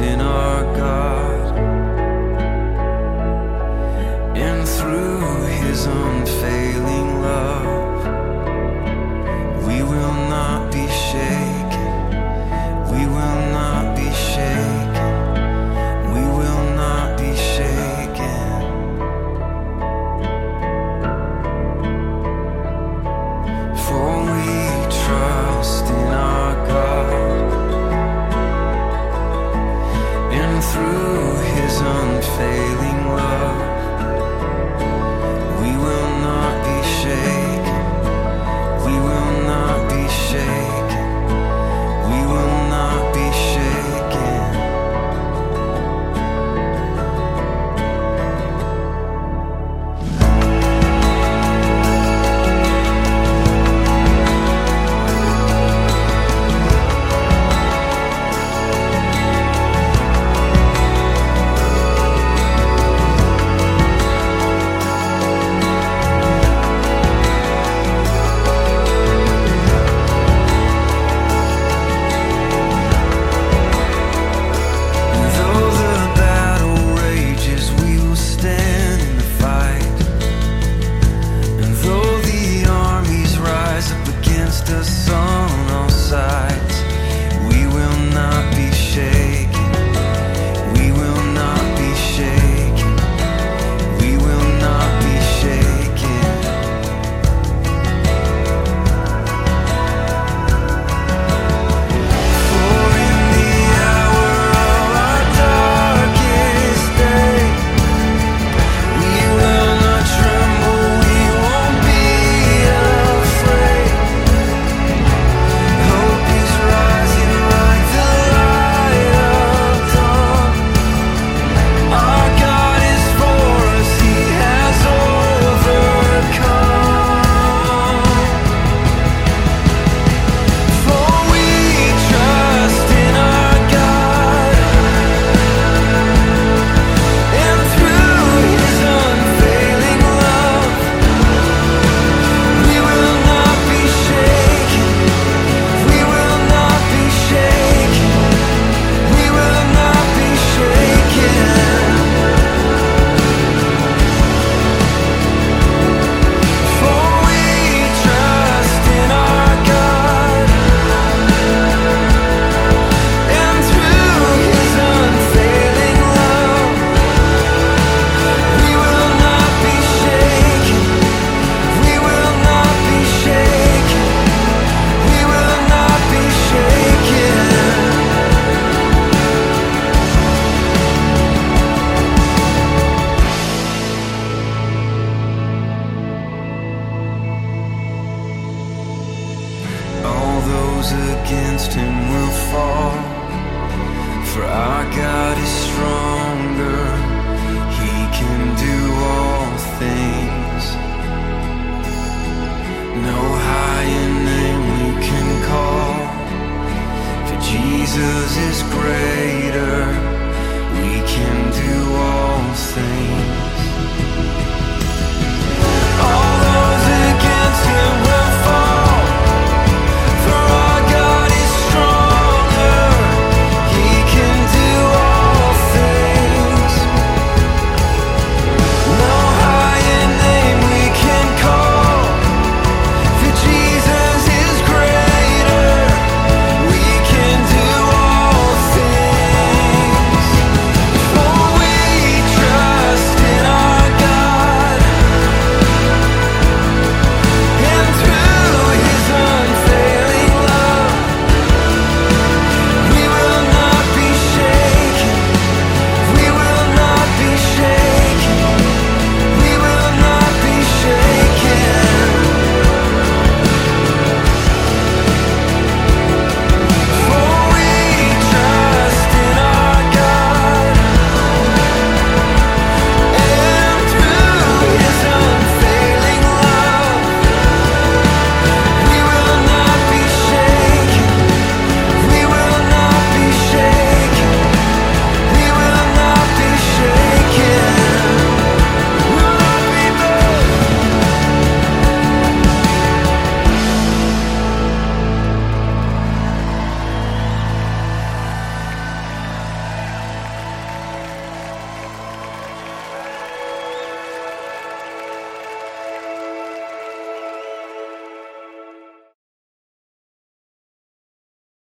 in our God, and through His unfailing love, we will not be shaken, we will not be shaken, we will not be shaken. For we trust in our God, and through His unfailing love, we will not be shaken, we will not be shaken, we will not be shaken. Against Him will fall, for our God is stronger, He can do all things. No higher name we can call, for Jesus is great.